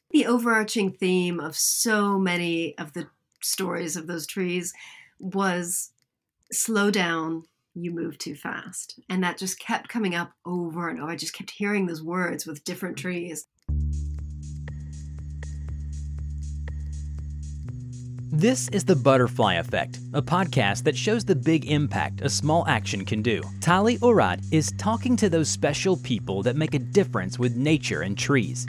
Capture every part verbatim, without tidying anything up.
The overarching theme of so many of the stories of those trees was slow down, you move too fast. And that just kept coming up over and over. I just kept hearing those words with different trees. This is The Butterfly Effect, a podcast that shows the big impact a small action can do. Tali Orad is talking to those special people that make a difference with nature and trees.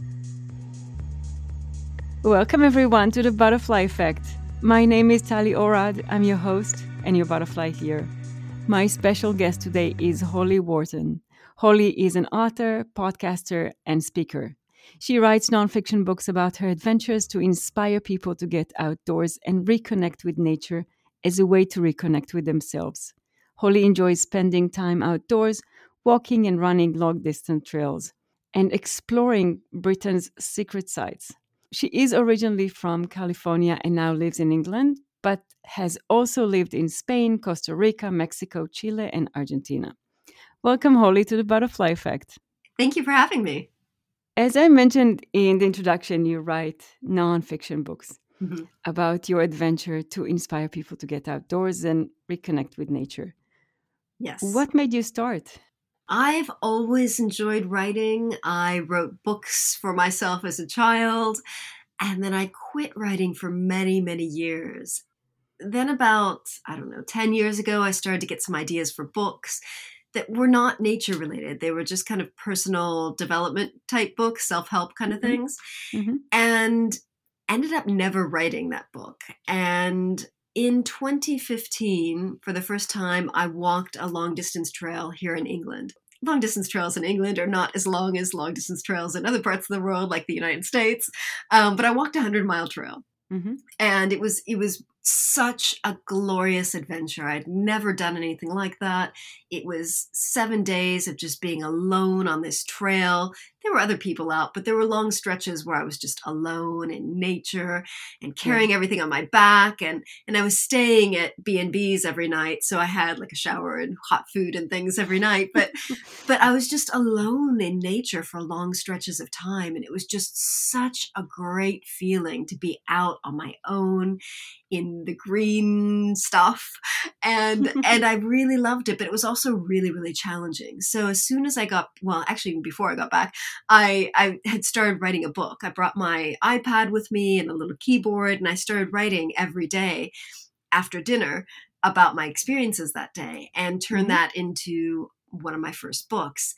Welcome everyone to The Butterfly Effect. My name is Tali Orad. I'm your host and your butterfly here. My special guest today is Holly Wharton. Holly is an author, podcaster, and speaker. She writes nonfiction books about her adventures to inspire people to get outdoors and reconnect with nature as a way to reconnect with themselves. Holly enjoys spending time outdoors, walking and running long-distance trails, and exploring Britain's secret sites. She is originally from California and now lives in England, but has also lived in Spain, Costa Rica, Mexico, Chile, and Argentina. Welcome, Holly, to The Butterfly Effect. Thank you for having me. As I mentioned in the introduction, you write nonfiction books Mm-hmm. about your adventure to inspire people to get outdoors and reconnect with nature. Yes. What made you start? I've always enjoyed writing. I wrote books for myself as a child, and then I quit writing for many, many years. Then about, I don't know, ten years ago, I started to get some ideas for books that were not nature related. They were just kind of personal development type books, self-help kind of Mhm. things, Mm-hmm. and ended up never writing that book. And in twenty fifteen, for the first time, I walked a long distance trail here in England. Long distance trails in England are not as long as long distance trails in other parts of the world, like the United States. Um, but I walked a hundred mile trail. Mm-hmm. And it was it was such a glorious adventure. I'd never done anything like that. It was seven days of just being alone on this trail. There were other people out, but there were long stretches where I was just alone in nature and carrying Yeah. everything on my back. And, and I was staying at B and B's every night. So I had like a shower and hot food and things every night. But but I was just alone in nature for long stretches of time. And it was just such a great feeling to be out on my own in the green stuff. And and I really loved it, but it was also really, really challenging. So as soon as I got, well, actually even before I got back, I, I had started writing a book. I brought my iPad with me and a little keyboard, and I started writing every day after dinner about my experiences that day and turned Mhm. that into one of my first books.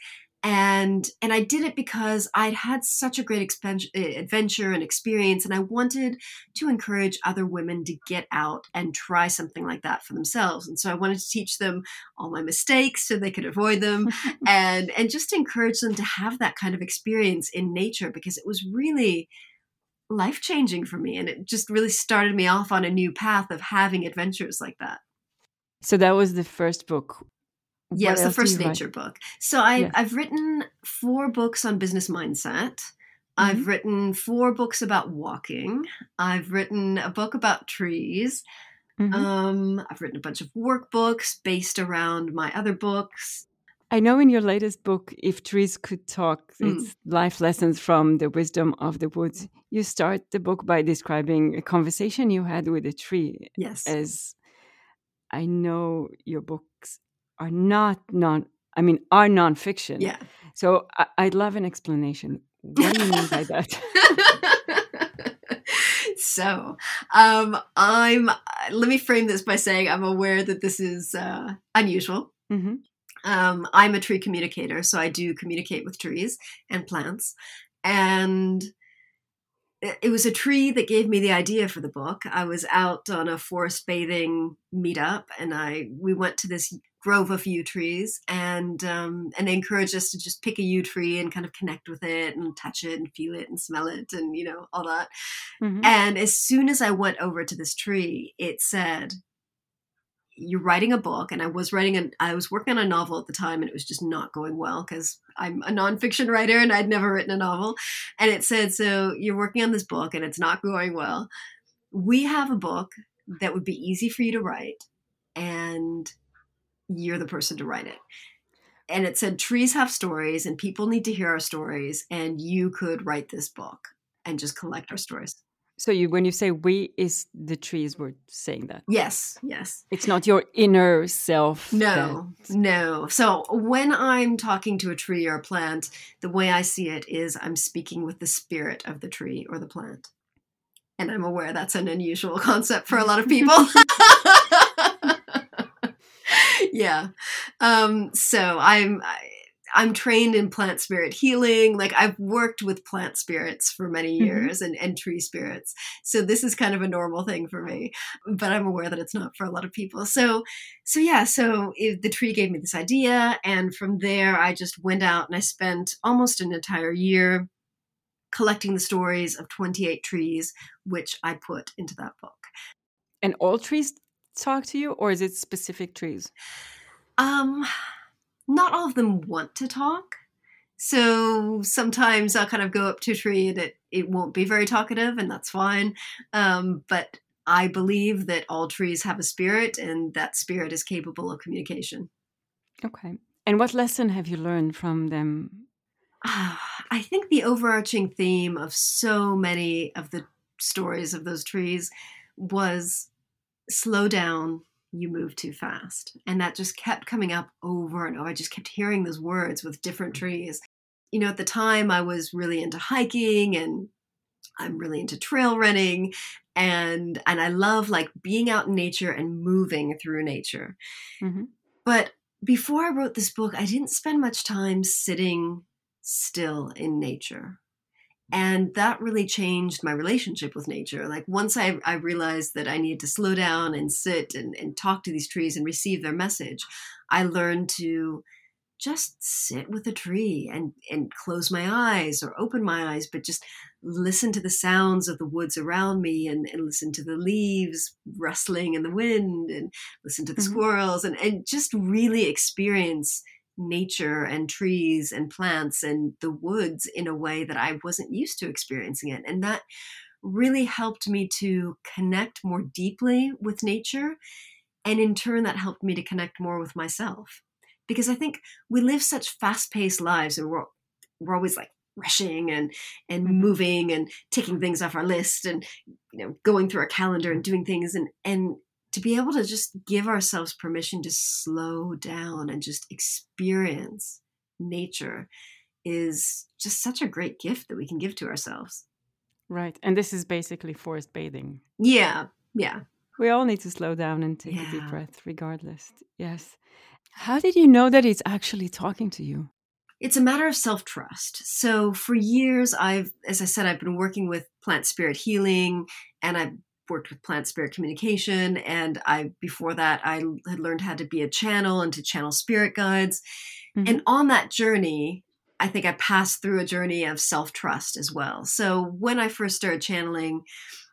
And and I did it because I'd had such a great expen- eh, adventure and experience, and I wanted to encourage other women to get out and try something like that for themselves. And so I wanted to teach them all my mistakes so they could avoid them, and and just encourage them to have that kind of experience in nature, because it was really life-changing for me, and it just really started me off on a new path of having adventures like that. So that was the first book. Yeah, it What was the else do first you write? nature book. So I've, Yes. I've written four books on business mindset. I've Mhm. written four books about walking. I've written a book about trees. Mhm. Um, I've written a bunch of workbooks based around my other books. I know in your latest book, If Trees Could Talk, Mm. it's life lessons from the wisdom of the woods. You start the book by describing a conversation you had with a tree. Yes. As I know your books are not non, I mean, are nonfiction. Yeah. So I, I'd love an explanation. What do you mean by that? So, um, I'm. Let me frame this by saying I'm aware that this is uh, unusual. hmm Um, I'm a tree communicator, so I do communicate with trees and plants. And it it was a tree that gave me the idea for the book. I was out on a forest bathing meetup, and I we went to this grove of yew trees, and um, and they encouraged us to just pick a yew tree and kind of connect with it and touch it and feel it and smell it and, you know, all that. hmm And as soon as I went over to this tree, it said, "You're writing a book." And I was writing a, I was working on a novel at the time, and it was just not going well because I'm a nonfiction writer and I'd never written a novel. And it said, "So you're working on this book and it's not going well. We have a book that would be easy for you to write, and you're the person to write it." And it said, "Trees have stories and people need to hear our stories, and you could write this book." and just collect our stories. So you, when you say we, is the trees were saying that? Yes, yes. It's not your inner self. No, that... no. So when I'm talking to a tree or a plant, the way I see it is I'm speaking with the spirit of the tree or the plant. And I'm aware that's an unusual concept for a lot of people. Yeah. Um, so I'm... I, I'm trained in plant spirit healing. Like I've worked with plant spirits for many years mm-hmm. and, and tree spirits. So this is kind of a normal thing for me, but I'm aware that it's not for a lot of people. So, so yeah, so it, the tree gave me this idea. And from there, I just went out and I spent almost an entire year collecting the stories of twenty-eight trees, which I put into that book. And all trees talk to you, or is it specific trees? Um... Not all of them want to talk. So sometimes I'll kind of go up to a tree and it, it won't be very talkative, and that's fine. Um, but I believe that all trees have a spirit, and that spirit is capable of communication. Okay. And what lesson have you learned from them? Uh, I think the overarching theme of so many of the stories of those trees was slow down. You move too fast. And that just kept coming up over and over. I just kept hearing those words with different trees. You know, at the time I was really into hiking and I'm really into trail running. And, and I love like being out in nature and moving through nature. Mm-hmm. But before I wrote this book, I didn't spend much time sitting still in nature. And that really changed my relationship with nature. Like once I, I realized that I needed to slow down and sit and, and talk to these trees and receive their message, I learned to just sit with a tree and, and close my eyes or open my eyes, but just listen to the sounds of the woods around me and, and listen to the leaves rustling in the wind and listen to the mm-hmm. squirrels and, and just really experience nature and trees and plants and the woods in a way that I wasn't used to experiencing it. And that really helped me to connect more deeply with nature. And in turn, that helped me to connect more with myself. Because I think we live such fast-paced lives and we're, we're always like rushing and, and mm-hmm. moving and taking things off our list and, you know, going through our calendar and doing things and, and to be able to just give ourselves permission to slow down and just experience nature is just such a great gift that we can give to ourselves. Right. And this is basically forest bathing. Yeah. Yeah. We all need to slow down and take yeah. a deep breath regardless. Yes. How did you know that it's actually talking to you? It's a matter of self-trust. So for years, I've, as I said, I've been working with plant spirit healing and I've worked with plant spirit communication. And I, before that, I had learned how to be a channel and to channel spirit guides. Mm-hmm. And on that journey, I think I passed through a journey of self-trust as well. So when I first started channeling,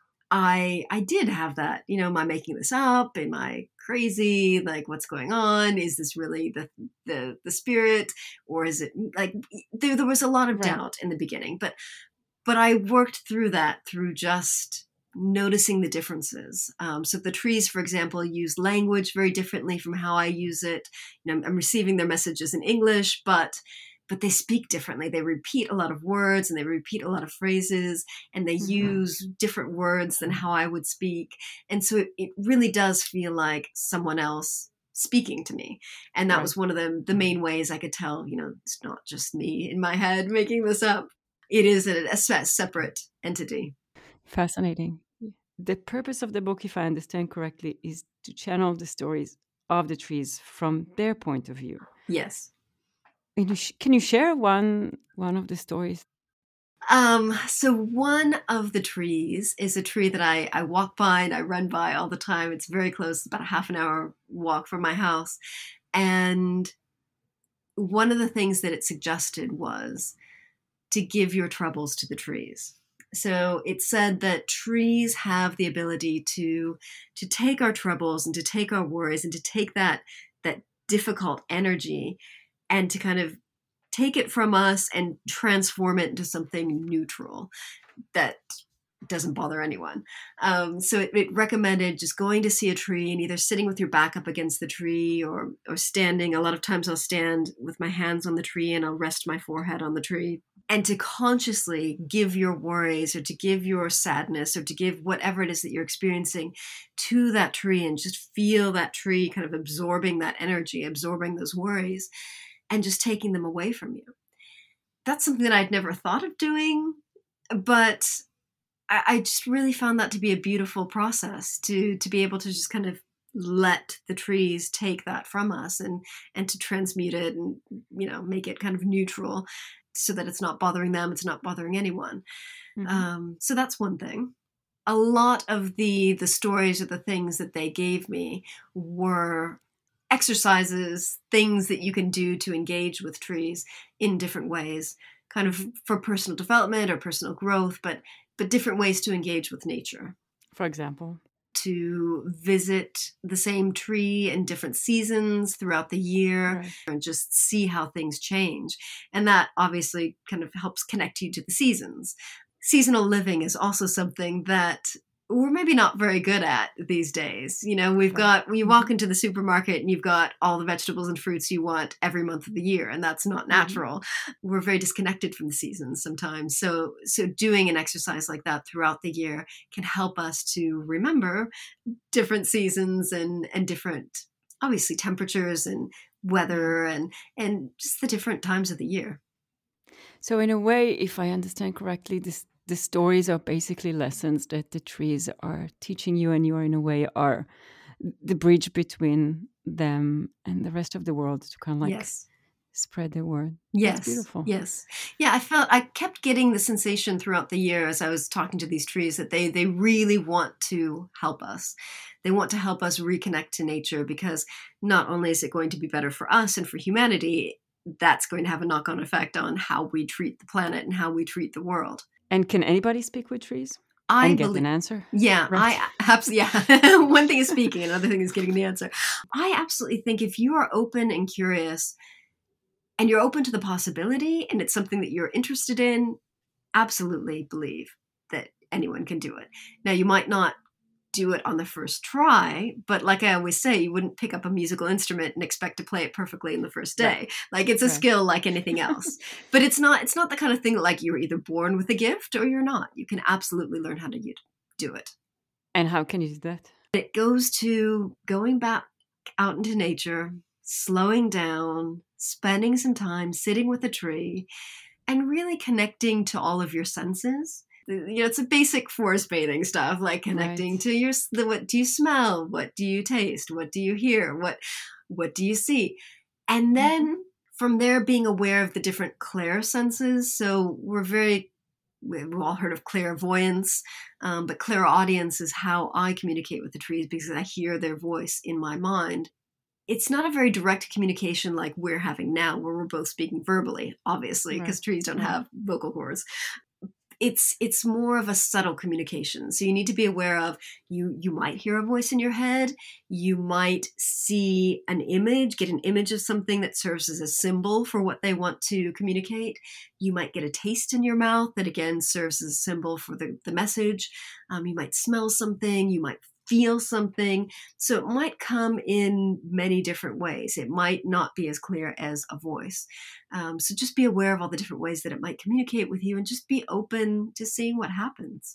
I, I did have that, you know, am I making this up? Am I crazy? Like, what's going on? Is this really the, the, the spirit? Or is it like, there, there was a lot of right. doubt in the beginning, but, but I worked through that through just noticing the differences. Um, so the trees, for example, use language very differently from how I use it. You know, I'm, I'm receiving their messages in English, but but they speak differently. They repeat a lot of words and they repeat a lot of phrases and they mm-hmm. use different words than how I would speak. And so it, it really does feel like someone else speaking to me. And that right. was one of the, the main ways I could tell, you know, it's not just me in my head making this up. It is a, a separate entity. Fascinating. The purpose of the book, if I understand correctly, is to channel the stories of the trees from their point of view. Yes. Can you, sh- can you share one one of the stories? Um, so one of the trees is a tree that I, I walk by and I run by all the time. It's very close, about a half an hour walk from my house. And one of the things that it suggested was to give your troubles to the trees. So it said that trees have the ability to, to take our troubles and to take our worries and to take that, that difficult energy and to kind of take it from us and transform it into something neutral that doesn't bother anyone. Um, so it, it recommended just going to see a tree and either sitting with your back up against the tree or or standing. A lot of times I'll stand with my hands on the tree and I'll rest my forehead on the tree. and to consciously give your worries or to give your sadness or to give whatever it is that you're experiencing to that tree and just feel that tree kind of absorbing that energy, absorbing those worries and just taking them away from you. That's something that I'd never thought of doing, but I, I just really found that to be a beautiful process to, to be able to just kind of let the trees take that from us and, and to transmute it and, you know, make it kind of neutral, so that it's not bothering them, it's not bothering anyone. Mm-hmm. Um, so that's one thing. A lot of the the stories or the things that they gave me were exercises, things that you can do to engage with trees in different ways, kind of for personal development or personal growth, but but different ways to engage with nature. For example? To visit the same tree in different seasons throughout the year, right, and just see how things change. And that obviously kind of helps connect you to the seasons. Seasonal living is also something that we're maybe not very good at these days. You know, we've got, when you walk into the supermarket and you've got all the vegetables and fruits you want every month of the year, and that's not natural. Mm-hmm. We're very disconnected from the seasons sometimes. So, so doing an exercise like that throughout the year can help us to remember different seasons and, and different, obviously, temperatures and weather and, and just the different times of the year. So in a way, if I understand correctly, this the stories are basically lessons that the trees are teaching you, and you are in a way are the bridge between them and the rest of the world to kind of like yes. spread the word. Yes. That's beautiful. Yes. Yeah, I felt, I kept getting the sensation throughout the year as I was talking to these trees that they, they really want to help us. They want to help us reconnect to nature, because not only is it going to be better for us and for humanity, that's going to have a knock-on effect on how we treat the planet and how we treat the world. And can anybody speak with trees? I and get believe, an answer? Yeah, right. I absolutely. Yeah, one thing is speaking, another thing is getting the answer. I absolutely think if you are open and curious, and you're open to the possibility, and it's something that you're interested in, absolutely believe that anyone can do it. Now, you might not do it on the first try, but like I always say, you wouldn't pick up a musical instrument and expect to play it perfectly in the first day. Right. Like it's a right. skill like anything else. But it's not it's not the kind of thing that like you're either born with a gift or you're not. You can absolutely learn how to do it. And how can you do that? It goes to going back out into nature, slowing down, spending some time sitting with a tree, and really connecting to all of your senses. You know, it's a basic forest bathing stuff, like connecting right. to your, the, what do you smell? What do you taste? What do you hear? What, what do you see? And then mm-hmm. from there, being aware of the different clair senses. So we're very, we've all heard of clairvoyance, um, but clairaudience is how I communicate with the trees, because I hear their voice in my mind. It's not a very direct communication like we're having now, where we're both speaking verbally, obviously, because right. trees don't right. have vocal cords. It's it's more of a subtle communication. So you need to be aware of, you you might hear a voice in your head. You might see an image, get an image of something that serves as a symbol for what they want to communicate. You might get a taste in your mouth that, again, serves as a symbol for the, the message. Um, you might smell something. You might feel something. So it might come in many different ways. It might not be as clear as a voice. Um, so just be aware of all the different ways that it might communicate with you, and just be open to seeing what happens.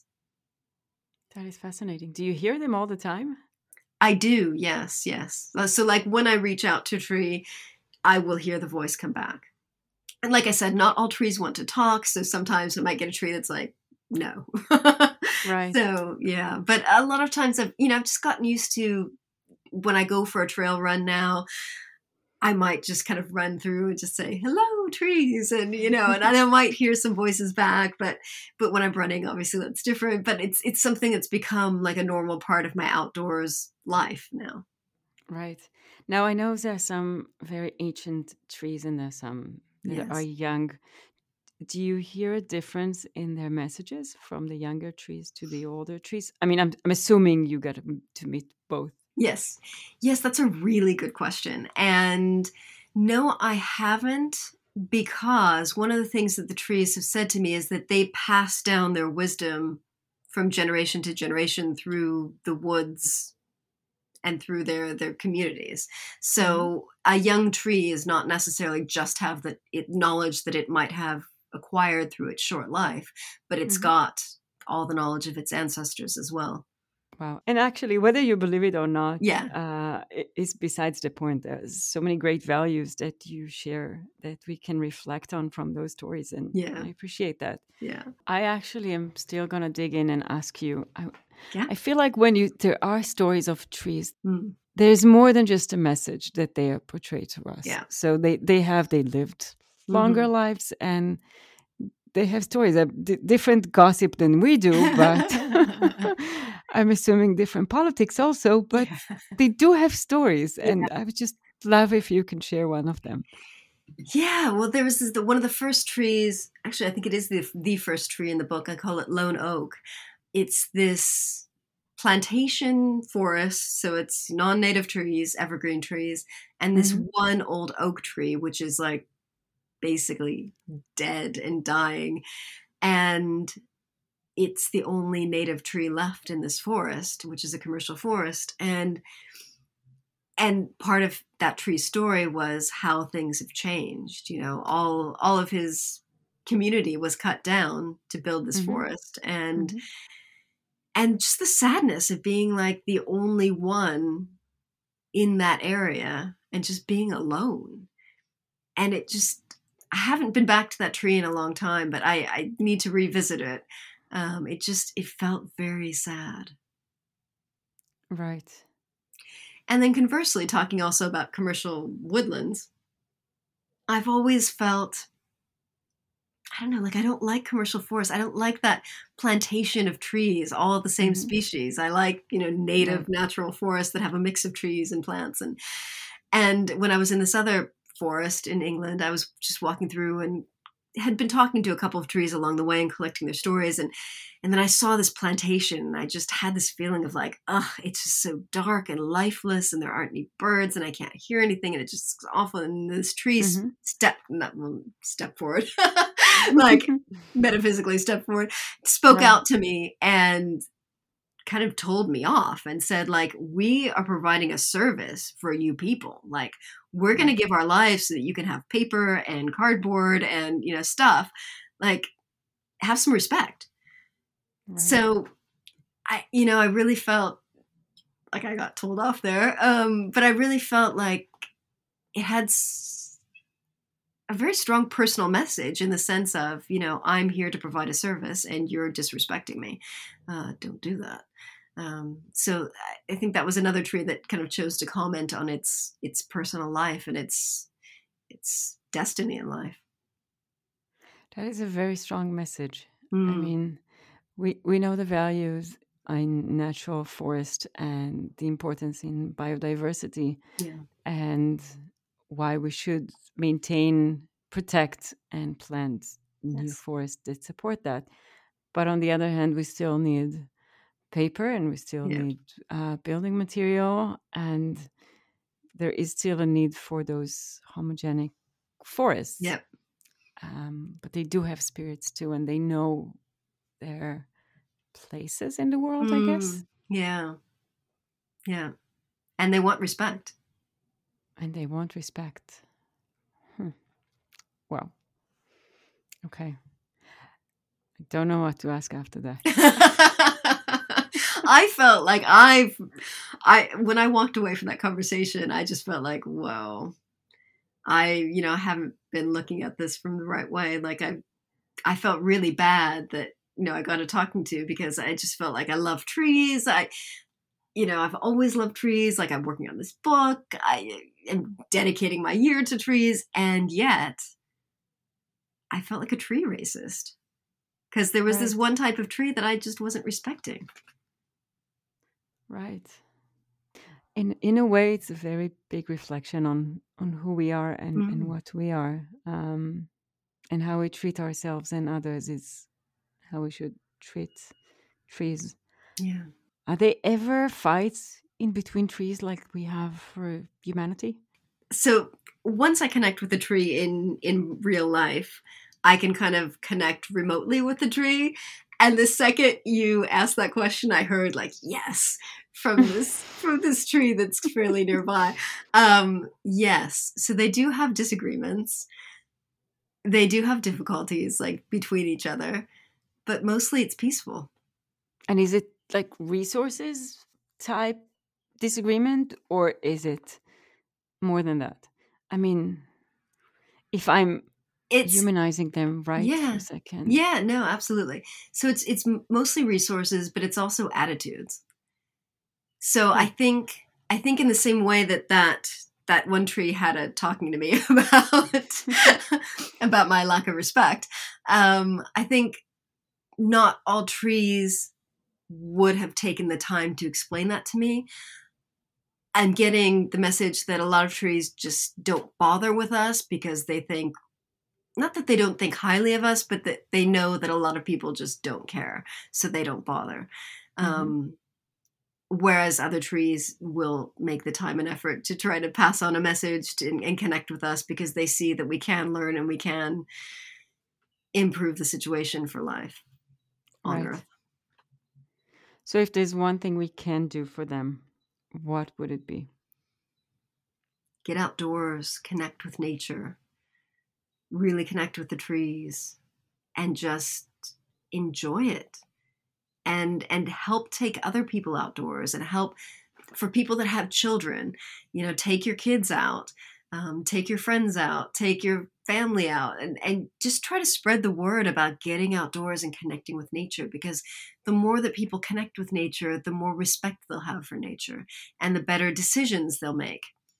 That is fascinating. Do you hear them all the time? I do. Yes. Yes. So like when I reach out to a tree, I will hear the voice come back. And like I said, not all trees want to talk. So sometimes I might get a tree that's like, no. Right. So, yeah. But a lot of times I've, you know, I've just gotten used to, when I go for a trail run now, I might just kind of run through and just say, hello, trees. And, you know, and I might hear some voices back, but, but when I'm running, obviously that's different, but it's, it's something that's become like a normal part of my outdoors life now. Right. Now I know there's some very ancient trees and there's some that yes. are young. Do you hear a difference in their messages from the younger trees to the older trees? I mean, I'm I'm assuming you got to meet both. Yes. Yes, that's a really good question. And no, I haven't, because one of the things that the trees have said to me is that they pass down their wisdom from generation to generation through the woods and through their, their communities. So mm-hmm. a young tree is not necessarily just have the it, knowledge that it might have acquired through its short life, but it's Mhm. got all the knowledge of its ancestors as well. Wow. And actually, whether you believe it or not, Yeah. uh, i- is besides the point. There's so many great values that you share that we can reflect on from those stories. And Yeah. I appreciate that. Yeah. I actually am still going to dig in and ask you. I, Yeah. I feel like when you there are stories of trees, Mm. there's more than just a message that they are portrayed to us. Yeah. So they, they have, they lived longer Mhm. lives, and they have stories, a d- different gossip than we do, but I'm assuming different politics also, but they do have stories. Yeah. And I would just love if you can share one of them. Yeah, well, there was this, the, one of the first trees. Actually, I think it is the the first tree in the book. I call it Lone Oak. It's this plantation forest, so it's non-native trees, evergreen trees, and this Mhm. one old oak tree, which is like basically dead and dying, and it's the only native tree left in this forest, which is a commercial forest, and and part of that tree's story was how things have changed. You know, all all of his community was cut down to build this Mhm. forest, and Mhm. and just the sadness of being like the only one in that area and just being alone. And it just, I haven't been back to that tree in a long time, but I, I need to revisit it. Um, it just, it felt very sad. Right. And then conversely, talking also about commercial woodlands, I've always felt, I don't know, like I don't like commercial forests. I don't like that plantation of trees, all the same Mhm. species. I like, you know, native Right. natural forests that have a mix of trees and plants. And and when I was in this other forest in England, I was just walking through and had been talking to a couple of trees along the way and collecting their stories. And and then I saw this plantation and I just had this feeling of like, ugh, it's just so dark and lifeless and there aren't any birds and I can't hear anything and it just looks awful. And this tree Mhm. step, not well, step forward, like metaphysically step forward, spoke Right. out to me and kind of told me off and said, like, we are providing a service for you people. Like, we're going to Right. give our lives so that you can have paper and cardboard and, you know, stuff. Like, have some respect. Right. So I, you know, I really felt like I got told off there. Um, but I really felt like it had s- a very strong personal message in the sense of, you know, I'm here to provide a service and you're disrespecting me. Uh, don't do that. Um, so I I think that was another tree that kind of chose to comment on its its personal life and its its destiny in life. That is a very strong message. I Mm, mean, we, we know the values in natural forest and the importance in biodiversity yeah. and why we should maintain, protect, and plant new Yes. forests that support that. But on the other hand, we still need paper and we still Yeah. need uh, building material, and there is still a need for those homogenic forests. Yep. Um, but they do have spirits too, and they know their places in the world, I guess, Mm, yeah. Yeah. And they want respect. and they want respect. Hmm. Well, okay. I don't know what to ask after that. I felt like I've I when I walked away from that conversation, I just felt like, whoa, I, you know, haven't been looking at this from the right way. Like I I felt really bad that, you know, I got a talking to because I just felt like I love trees. I, you know, I've always loved trees. Like I'm working on this book. I am dedicating my year to trees. And yet I felt like a tree racist because there was this Right, one type of tree that I just wasn't respecting. right. In in a way, it's a very big reflection on on who we are and and Mm, what we are, um, and how we treat ourselves and others is how we should treat trees. yeah. Are there ever fights in between trees like we have for humanity? So once I connect with the tree in in real life, I can kind of connect remotely with the tree. And the second you asked that question, I heard like yes from this from this tree that's fairly nearby. Um, yes, so they do have disagreements. They do have difficulties like between each other, but mostly it's peaceful. And is it like resources type disagreement, or is it more than that? I mean, if I'm It's humanizing them right for yeah. a second. Yeah, no, absolutely. So it's it's m- mostly resources, but it's also attitudes. So I Hmm. think I think in the same way that that that one tree had a talking to me about about my lack of respect. Um, I think not all trees would have taken the time to explain that to me. I'm getting the message that a lot of trees just don't bother with us because they think, not that they don't think highly of us, but that they know that a lot of people just don't care, so they don't bother. Mhm. Um, whereas other trees will make the time and effort to try to pass on a message to, and, and connect with us because they see that we can learn and we can improve the situation for life on Right. Earth. So if there's one thing we can do for them, what would it be? Get outdoors, connect with nature, really connect with the trees, and just enjoy it. And and help take other people outdoors, and help for people that have children, you know, take your kids out, um, take your friends out, take your family out, and, and just try to spread the word about getting outdoors and connecting with nature, because the more that people connect with nature, the more respect they'll have for nature and the better decisions they'll make.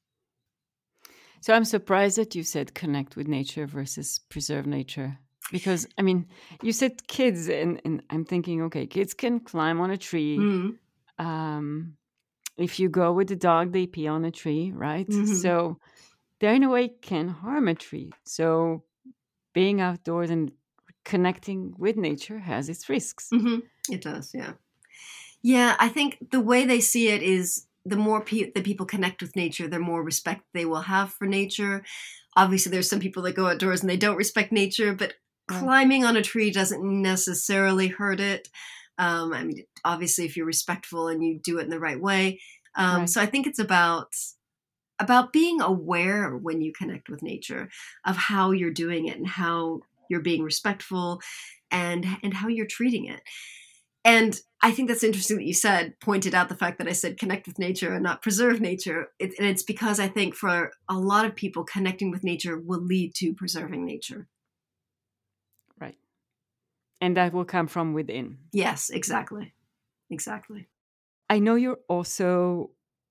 So I'm surprised that you said connect with nature versus preserve nature. Because, I mean, you said kids, and, and I'm thinking, okay, kids can climb on a tree. Mm. Um, if you go with the dog, they pee on a tree, right? Mm-hmm. So they, in a way, can harm a tree. So being outdoors and connecting with nature has its risks. Mm-hmm. It does, yeah. Yeah, I think the way they see it is the more pe- the people connect with nature, the more respect they will have for nature. Obviously, there's some people that go outdoors and they don't respect nature, but Right. climbing on a tree doesn't necessarily hurt it. Um, I mean, obviously, if you're respectful and you do it in the right way. Um, Right. so I think it's about about being aware when you connect with nature of how you're doing it and how you're being respectful and and how you're treating it. And I think that's interesting that you said, pointed out the fact that I said connect with nature and not preserve nature. It, and it's because I think for a lot of people, connecting with nature will lead to preserving nature. Right. And that will come from within. Yes, exactly. Exactly. I know you're also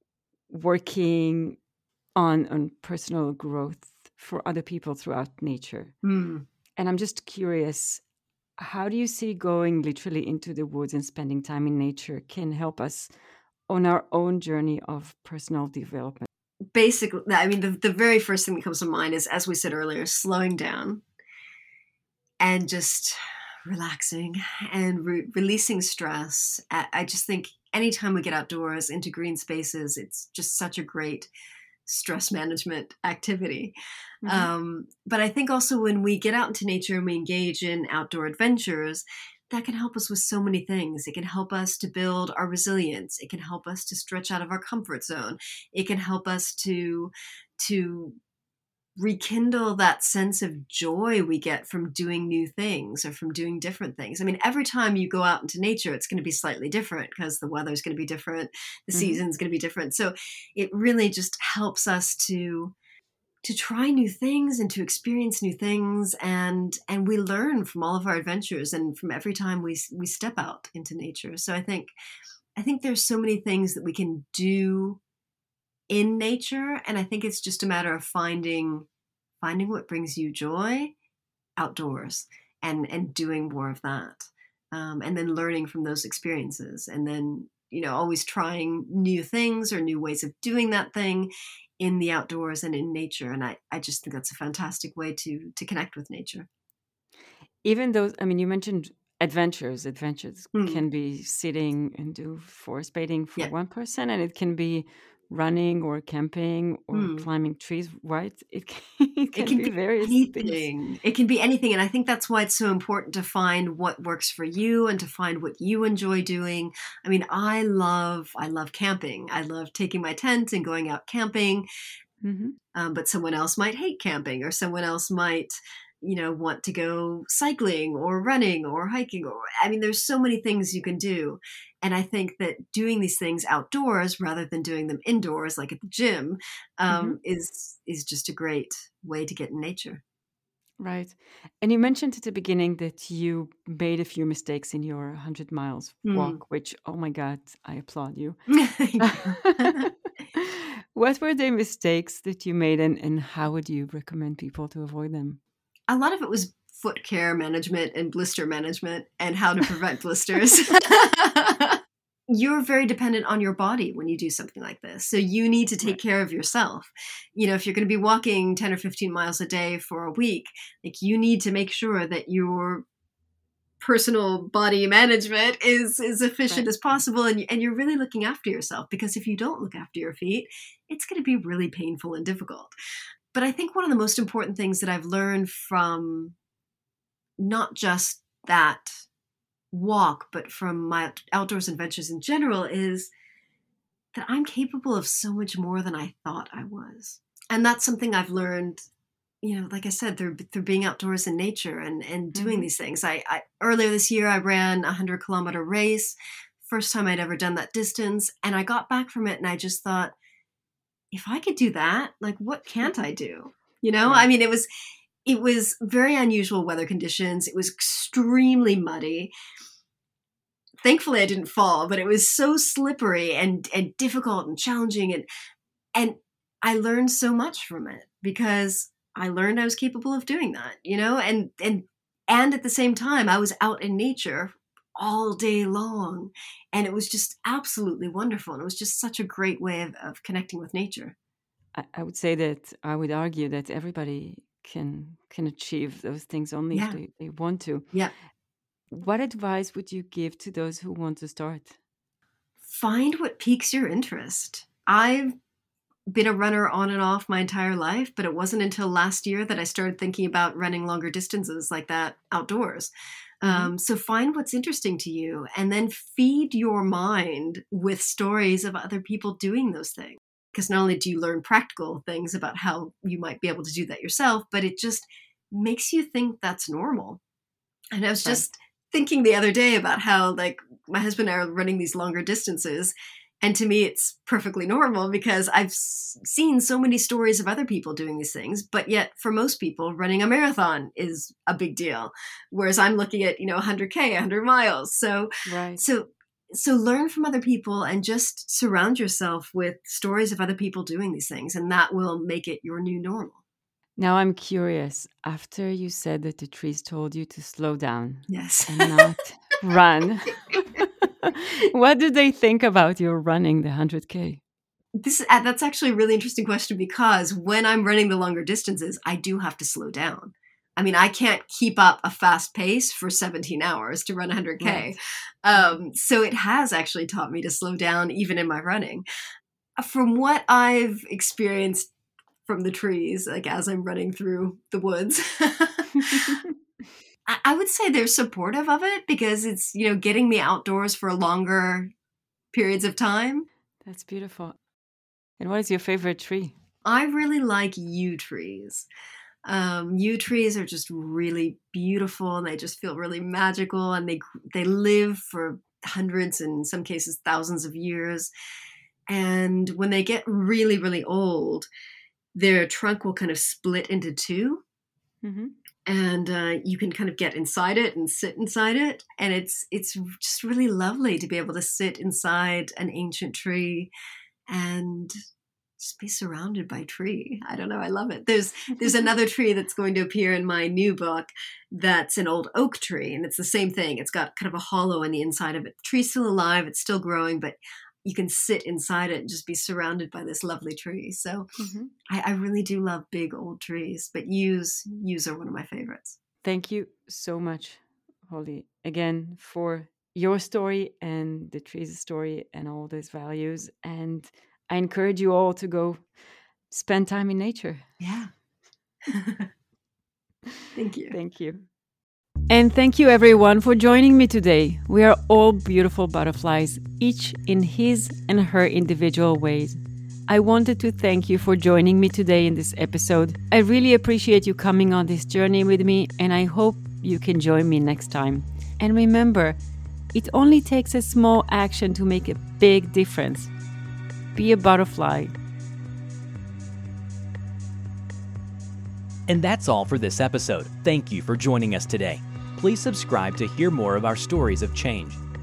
working on, on personal growth for other people throughout nature. Mm. And I'm just curious, how do you see going literally into the woods and spending time in nature can help us on our own journey of personal development? Basically, I mean, the, the very first thing that comes to mind is, as we said earlier, slowing down and just relaxing and re- releasing stress. I, I just think anytime we get outdoors into green spaces, it's just such a great stress management activity. Mm-hmm. Um, but I think also when we get out into nature and we engage in outdoor adventures, that can help us with so many things. It can help us to build our resilience. It can help us to stretch out of our comfort zone. It can help us to to rekindle that sense of joy we get from doing new things or from doing different things. I mean, every time you go out into nature, it's going to be slightly different because the weather's going to be different, the Mhm. season's going to be different. So it really just helps us to to try new things and to experience new things, and and we learn from all of our adventures and from every time we we step out into nature. So I think I think there's so many things that we can do in nature, and I think it's just a matter of finding finding what brings you joy outdoors and and doing more of that, um, and then learning from those experiences, and then you know always trying new things or new ways of doing that thing in the outdoors and in nature. And I, I just think that's a fantastic way to to connect with nature. Even those, I mean, you mentioned adventures. Adventures Mm. can be sitting and do forest bathing for Yeah. one person, and it can be running or camping or Mm. climbing trees, right? It can, it can, It can be be various things. anything. It can be anything. And I think that's why it's so important to find what works for you and to find what you enjoy doing. I mean, I love, I love camping. I love taking my tent and going out camping. Hmm. Um, but someone else might hate camping, or someone else might, you know, want to go cycling or running or hiking, or, I mean, there's so many things you can do. And I think that doing these things outdoors rather than doing them indoors, like at the gym, um, mm-hmm. is, is just a great way to get in nature. Right. And you mentioned at the beginning that you made a few mistakes in your one hundred miles walk, mm. which, oh my God, I applaud you. What were the mistakes that you made, and, and how would you recommend people to avoid them? A lot of it was foot care management and blister management and how to prevent blisters. You're very dependent on your body when you do something like this. So you need to take right. care of yourself. You know, if you're going to be walking ten or fifteen miles a day for a week, like you need to make sure that your personal body management is as efficient right. as possible. And, and you're really looking after yourself, because if you don't look after your feet, it's going to be really painful and difficult. But I think one of the most important things that I've learned from not just that walk, but from my outdoors adventures in general, is that I'm capable of so much more than I thought I was. And that's something I've learned, you know, like I said, through, through being outdoors in nature and, and doing mm-hmm. these things. I, I earlier this year, I ran a hundred kilometer race, first time I'd ever done that distance. And I got back from it and I just thought, if I could do that, like, what can't I do? You know, right. I mean, it was, it was very unusual weather conditions. It was extremely muddy. Thankfully, I didn't fall, but it was so slippery and, and difficult and challenging. And, and I learned so much from it, because I learned I was capable of doing that, you know, and, and, and at the same time, I was out in nature all day long. And it was just absolutely wonderful. And it was just such a great way of, of connecting with nature. I, I would say that I would argue that everybody can can achieve those things only yeah. if they, they want to. Yeah. What advice would you give to those who want to start? Find what piques your interest. I've been a runner on and off my entire life, but it wasn't until last year that I started thinking about running longer distances like that outdoors. Mm-hmm. Um, so find what's interesting to you, and then feed your mind with stories of other people doing those things. Because not only do you learn practical things about how you might be able to do that yourself, but it just makes you think that's normal. And I was just right. thinking the other day about how, like, my husband and I are running these longer distances. And to me, it's perfectly normal, because I've s- seen so many stories of other people doing these things. But yet, for most people, running a marathon is a big deal. Whereas I'm looking at, you know, one hundred K, one hundred miles. So, right. so, so learn from other people and just surround yourself with stories of other people doing these things. And that will make it your new normal. Now I'm curious, after you said that the trees told you to slow down yes. and not run, what do they think about your running the one hundred K? This That's actually a really interesting question, because when I'm running the longer distances, I do have to slow down. I mean, I can't keep up a fast pace for seventeen hours to run one hundred K. Right. Um, so it has actually taught me to slow down even in my running. From what I've experienced from the trees, like as I'm running through the woods, I would say they're supportive of it, because it's, you know, getting me outdoors for longer periods of time. That's beautiful. And what is your favorite tree? I really like yew trees. Um, yew trees are just really beautiful, and they just feel really magical, and they they live for hundreds and in some cases thousands of years. And when they get really, really old, their trunk will kind of split into two. Mm-hmm. And uh, you can kind of get inside it and sit inside it. And it's it's just really lovely to be able to sit inside an ancient tree and just be surrounded by tree. I don't know. I love it. There's there's another tree that's going to appear in my new book that's an old oak tree. And it's the same thing. It's got kind of a hollow on the inside of it. The tree's still alive. It's still growing, but you can sit inside it and just be surrounded by this lovely tree. So mm-hmm. I, I really do love big old trees, but yews, yews are one of my favorites. Thank you so much, Holly, again, for your story and the trees' story and all these values. And I encourage you all to go spend time in nature. Yeah. Thank you. Thank you. And thank you, everyone, for joining me today. We are all beautiful butterflies, each in his and her individual ways. I wanted to thank you for joining me today in this episode. I really appreciate you coming on this journey with me, and I hope you can join me next time. And remember, it only takes a small action to make a big difference. Be a butterfly. And that's all for this episode. Thank you for joining us today. Please subscribe to hear more of our stories of change.